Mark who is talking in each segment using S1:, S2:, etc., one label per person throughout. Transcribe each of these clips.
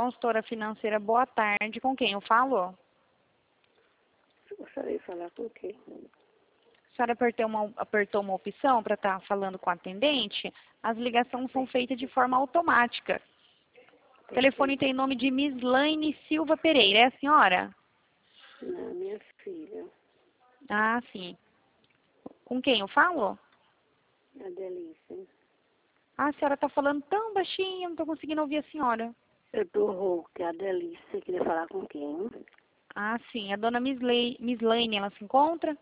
S1: Consultora financeira, boa tarde. Com quem eu falo?
S2: Gostaria de falar com quem?
S1: A senhora apertou uma opção para estar falando com a atendente? As ligações são feitas de forma automática. O telefone tem nome de Mislaine Silva Pereira. É a senhora?
S2: Não, minha filha.
S1: Ah, sim. Com quem eu falo?
S2: A Delícia.
S1: Ah, a senhora está falando tão baixinho, não estou conseguindo ouvir a senhora.
S2: Eu tô rouca, a Delícia. Queria falar com quem?
S1: Ah, sim. A dona Mislaine, ela se encontra?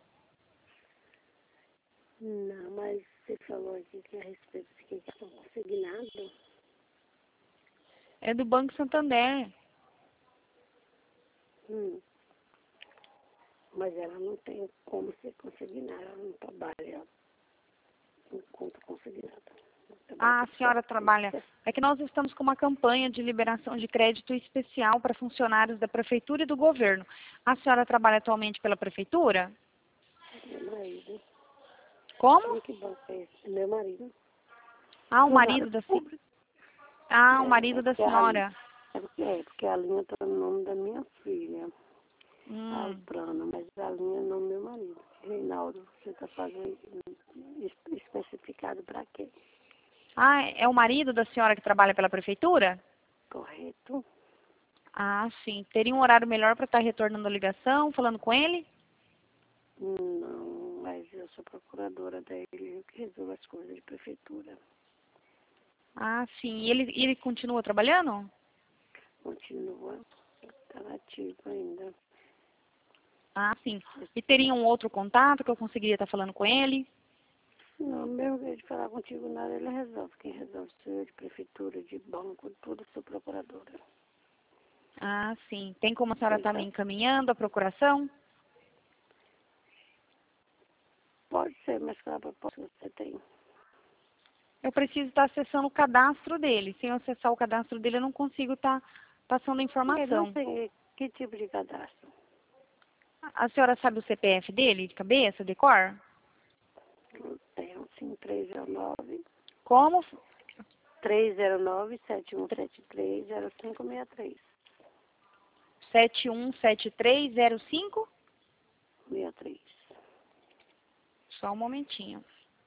S2: Não, mas você falou aqui que a respeito de que estão consignado.
S1: É do Banco Santander.
S2: Mas ela não tem como ser consignada, ela não trabalha em conta consignada.
S1: Ah, a senhora trabalha. É que nós estamos com uma campanha de liberação de crédito especial para funcionários da prefeitura e do governo. A senhora trabalha atualmente pela prefeitura?
S2: Meu marido.
S1: Como?
S2: E que banco é esse? Meu marido.
S1: Ah, o marido da senhora. Ah, o marido da senhora.
S2: Porque a linha está no nome da minha filha. Alprana, mas a linha é no nome do meu marido. Reinaldo, você está fazendo especificado para quê?
S1: Ah, é o marido da senhora que trabalha pela prefeitura?
S2: Correto?
S1: Ah, sim. Teria um horário melhor para estar retornando a ligação, falando com ele?
S2: Não, mas eu sou procuradora dele, eu que resolvo as coisas de prefeitura.
S1: Ah, sim. E ele continua trabalhando?
S2: Continua, está ativo ainda.
S1: Ah, sim. E teria um outro contato que eu conseguiria estar falando com ele?
S2: Não, mesmo que de falar contigo nada, ele resolve. Quem resolve sou eu, de prefeitura, de banco, tudo, sou procuradora.
S1: Ah, sim. Tem como a senhora estar me encaminhando a procuração?
S2: Pode ser, mas qual a proposta que você tem?
S1: Eu preciso estar acessando o cadastro dele. Sem eu acessar o cadastro dele, eu não consigo estar passando
S2: Ele
S1: informação.
S2: não tem que tipo de cadastro?
S1: A senhora sabe o CPF dele, de cabeça, de cor?
S2: Tem sim, 309.
S1: Como?
S2: 309-7173-0563.
S1: 717305?
S2: 63.
S1: Só um momentinho.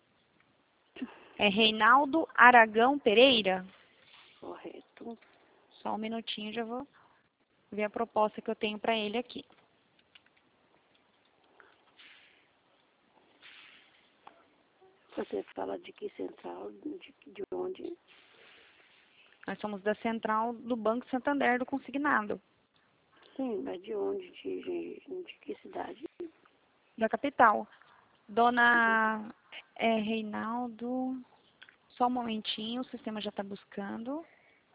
S1: É Reinaldo Aragão Pereira?
S2: Correto.
S1: Só um minutinho, já vou ver a proposta que eu tenho para ele aqui.
S2: Você fala de que central? De onde?
S1: Nós somos da central do Banco Santander do Consignado,
S2: Sim, mas de onde? De que cidade?
S1: da capital. Dona Reinaldo, só um momentinho, o sistema já está buscando.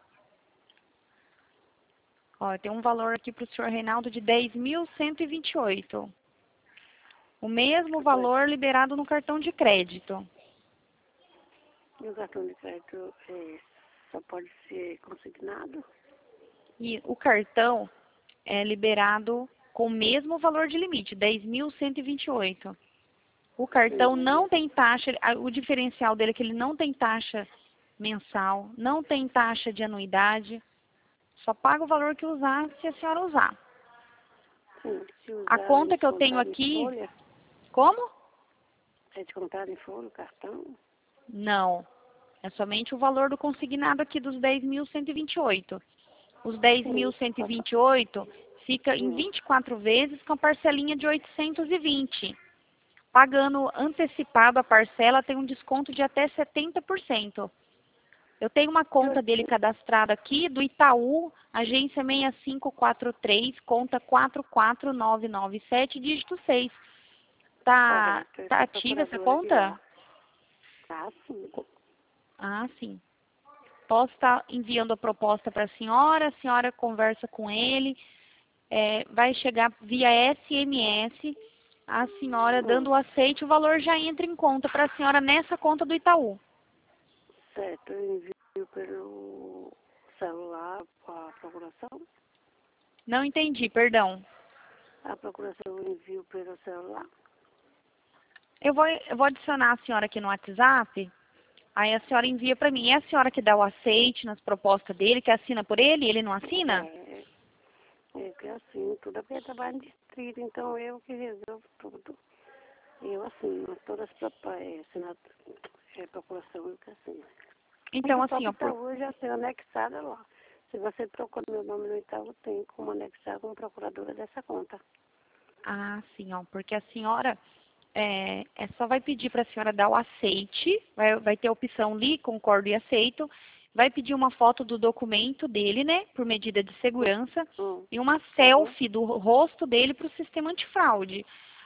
S1: Ó, tem um valor aqui para o senhor Reinaldo de 10.128. O mesmo valor liberado no cartão de crédito.
S2: E o cartão de crédito só pode ser consignado?
S1: E o cartão é liberado com o mesmo valor de limite, 10.128. O cartão não tem taxa, o diferencial dele é que ele não tem taxa mensal, não tem taxa de anuidade, só paga o valor que usar se a senhora usar.
S2: Sim, se usar,
S1: A conta que eu tenho aqui...
S2: Folha,
S1: Como?
S2: é descontado em folha o cartão?
S1: Não. É somente o valor do consignado aqui dos 10.128. Os 10.128 fica em 24 vezes com a parcelinha de 820. Pagando antecipado a parcela tem um desconto de até 70%. Eu tenho uma conta dele cadastrada aqui, do Itaú, agência 6543, conta 44997, dígito 6. Tá ativa essa conta?
S2: Tá, sim.
S1: Ah, sim. Posso estar enviando a proposta para a senhora conversa com ele, vai chegar via SMS, a senhora dando o aceite, o valor já entra em conta para a senhora nessa conta do Itaú.
S2: Certo, eu envio pelo celular a procuração?
S1: Não entendi, perdão.
S2: A procuração eu envio pelo celular?
S1: Eu vou adicionar a senhora aqui no WhatsApp. Aí a senhora envia para mim. É a senhora que dá o aceite nas propostas dele, que assina por ele? Ele não assina?
S2: É que eu assino tudo, é porque eu trabalho no distrito, então eu que resolvo tudo. Eu assino todas as procuração, eu que assino.
S1: Então,
S2: O
S1: assim,
S2: próprio
S1: ó,
S2: Itaú já tem anexada lá. Se você procura meu nome no Itaú, tem como anexar como procuradora dessa conta.
S1: ah, sim, ó, porque a senhora só vai pedir para a senhora dar o aceite, vai ter a opção li, concordo e aceito, vai pedir uma foto do documento dele, né, por medida de segurança, e uma selfie do rosto dele para o sistema antifraude.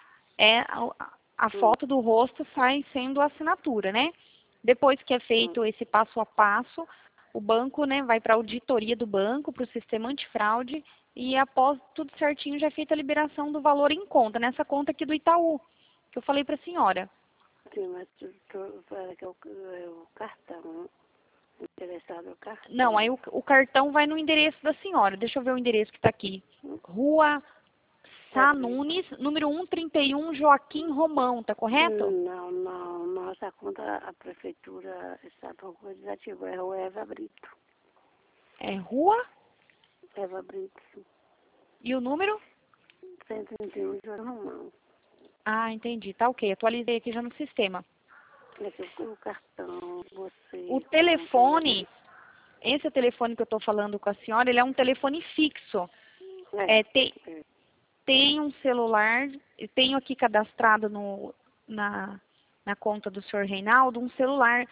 S1: A foto do rosto sai sendo a assinatura, né? Depois que é feito esse passo a passo, o banco, né, vai para a auditoria do banco, para o sistema antifraude, e após tudo certinho já é feita a liberação do valor em conta, nessa conta aqui do Itaú, que eu falei para a senhora.
S2: Sim, mas fala que é o cartão, interessado no cartão.
S1: Não, aí o cartão vai no endereço da senhora. Deixa eu ver o endereço que está aqui. Rua Sá Nunes, número 131, Joaquim Romão, tá correto?
S2: Não. Nossa conta, a prefeitura está procurando desativou. É Rua Eva Brito.
S1: É Rua?
S2: Eva Brito.
S1: E o número?
S2: 131, Joaquim Romão.
S1: Ah, entendi. Tá ok. Atualizei aqui já no sistema.
S2: O cartão, você...
S1: O telefone, esse telefone que eu estou falando com a senhora, ele é um telefone fixo. Tem um celular, tenho aqui cadastrado na conta do senhor Reinaldo, um celular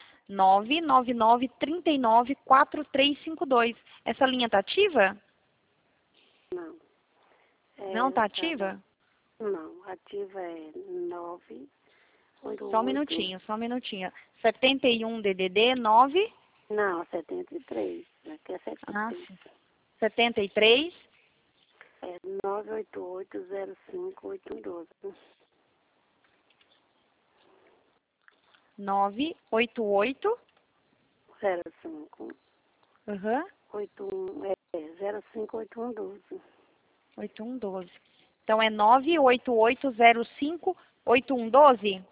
S1: 999-39-4352. Essa linha está ativa?
S2: Não.
S1: Não está ativa?
S2: Não, ativa é 9...
S1: Só um minutinho. 71 DDD 9?
S2: Não, 73. Aqui é 73.
S1: Ah, sim. 73?
S2: É 988058112.
S1: 988?
S2: 05.
S1: Aham.
S2: 058112.
S1: 8112. Então é 988058112?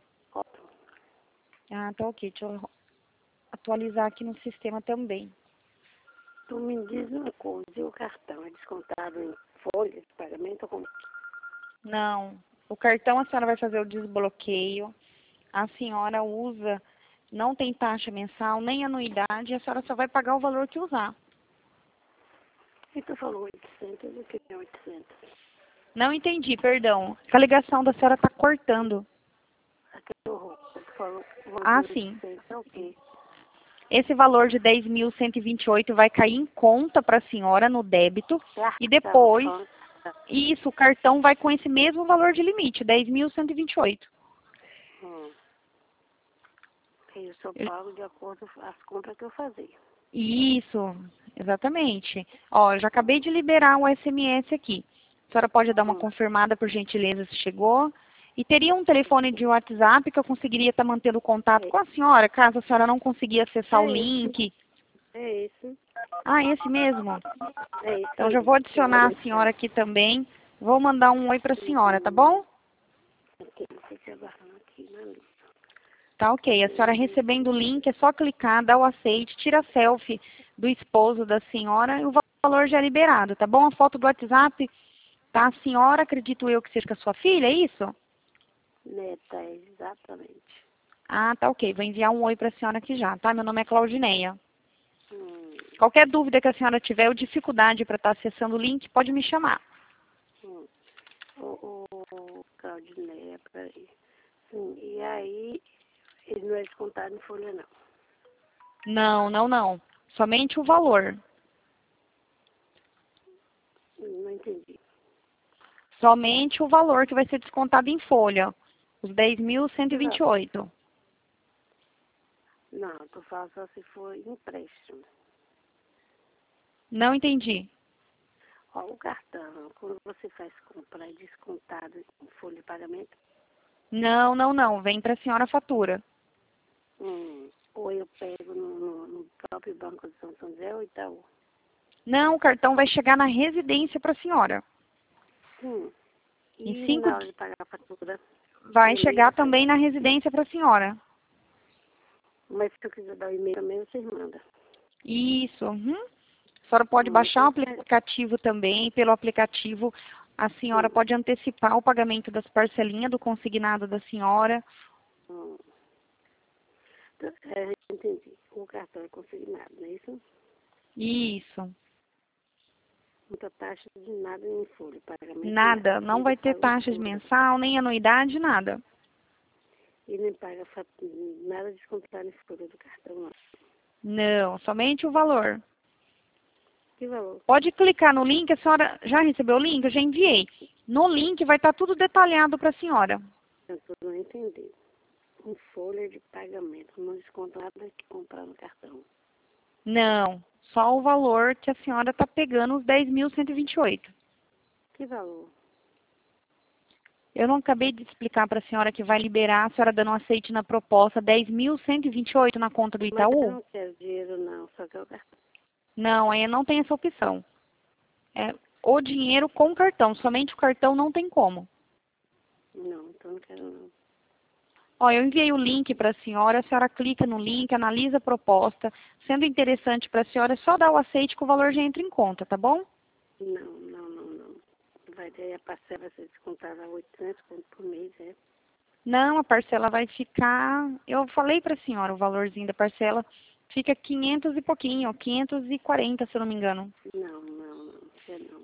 S1: Ah, tá ok. Deixa eu atualizar aqui no sistema também.
S2: Tu me diz uma coisa, e o cartão é descontado em folha de pagamento ou como?
S1: Não. O cartão a senhora vai fazer o desbloqueio. A senhora usa, não tem taxa mensal, nem anuidade, a senhora só vai pagar o valor que usar.
S2: E tu falou 800, o que é 800?
S1: Não entendi, perdão. A ligação da senhora está cortando.
S2: Tu falou,
S1: Ah, sim.
S2: 800 é o quê?
S1: Esse valor de 10.128 vai cair em conta para a senhora no débito. E depois, o cartão vai com esse mesmo valor de limite, 10.128.
S2: Eu só pago de acordo com as compras que eu fazia.
S1: Isso, exatamente. Ó, já acabei de liberar o SMS aqui. A senhora pode dar uma confirmada, por gentileza, se chegou. E teria um telefone de WhatsApp que eu conseguiria estar mantendo contato com a senhora, caso a senhora não conseguir acessar o link.
S2: É esse.
S1: Ah, esse mesmo?
S2: É esse.
S1: Então já vou adicionar a senhora aqui também. Vou mandar um oi para a senhora, tá bom? Tá ok. A senhora recebendo o link, é só clicar, dar o aceite, tira a selfie do esposo da senhora e o valor já é liberado, tá bom? A foto do WhatsApp, tá? A senhora, acredito eu que seja com a sua filha, é isso?
S2: Neta, exatamente.
S1: Ah, tá ok. Vou enviar um oi para a senhora aqui já, tá? Meu nome é Claudineia. Qualquer dúvida que a senhora tiver ou dificuldade para estar acessando o link, pode me chamar.
S2: Claudineia, peraí. Sim, e aí, ele não é descontado em folha, não?
S1: Não. Somente o valor.
S2: Não entendi.
S1: Somente o valor que vai ser descontado em folha. Os 10.128.
S2: Não, tu fala só se for empréstimo.
S1: Não entendi.
S2: Ó, o cartão, quando você faz compra, é descontado em folha de pagamento?
S1: Não. Vem para a senhora a fatura.
S2: Ou eu pego no próprio Banco de São José ou Itaú?
S1: Não, o cartão vai chegar na residência para a senhora.
S2: E na hora de pagar a fatura?
S1: Vai chegar também na residência para a senhora.
S2: Mas se eu quiser dar o e-mail também, vocês mandam.
S1: Isso. Uhum. A senhora pode baixar o aplicativo também. Pelo aplicativo, a senhora pode antecipar o pagamento das parcelinhas do consignado da senhora.
S2: Entendi. O cartão é consignado, não é isso?
S1: Isso.
S2: Muita taxa de nada em folha, pagamento.
S1: Nada. Não vai ter taxa de mensal, nem anuidade, nada.
S2: E nem paga nada descontado em folha do cartão, não.
S1: Não, somente o valor.
S2: Que valor?
S1: Pode clicar no link, a senhora já recebeu o link? Eu já enviei. No link vai estar tudo detalhado para a senhora.
S2: Eu não entendi. Com folha de pagamento, não desconta nada que comprar no cartão.
S1: Não, só o valor que a senhora está pegando, os 10.128.
S2: Que valor?
S1: Eu não acabei de explicar para a senhora que vai liberar, a senhora dando um aceite na proposta, 10.128 na conta do Itaú?
S2: Mas eu não quero dinheiro não, só quero o cartão.
S1: Não, aí não tem essa opção. É o dinheiro com cartão, somente o cartão não tem como.
S2: Não, então não quero não.
S1: Ó, eu enviei o link para a senhora clica no link, analisa a proposta. Sendo interessante para a senhora, é só dar o aceite que o valor já entra em conta, tá bom?
S2: Não. Vai ter a parcela vai ser descontada a 800 por mês, é?
S1: Não, a parcela vai ficar... Eu falei para a senhora o valorzinho da parcela. Fica 500 e pouquinho, 540, se eu não me engano.
S2: Não quer não.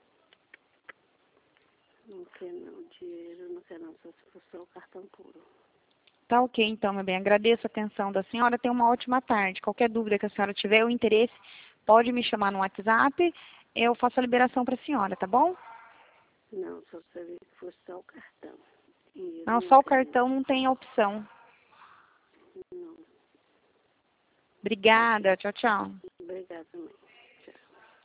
S2: Não quer não, dinheiro não quer não, só se for só o cartão puro.
S1: Tá ok, então, meu bem. Agradeço a atenção da senhora. Tenha uma ótima tarde. Qualquer dúvida que a senhora tiver ou interesse, pode me chamar no WhatsApp. Eu faço a liberação para a senhora, tá bom?
S2: Não, só se for só o cartão.
S1: Não, só o cartão não tem a opção.
S2: Não.
S1: Obrigada. Tchau, tchau.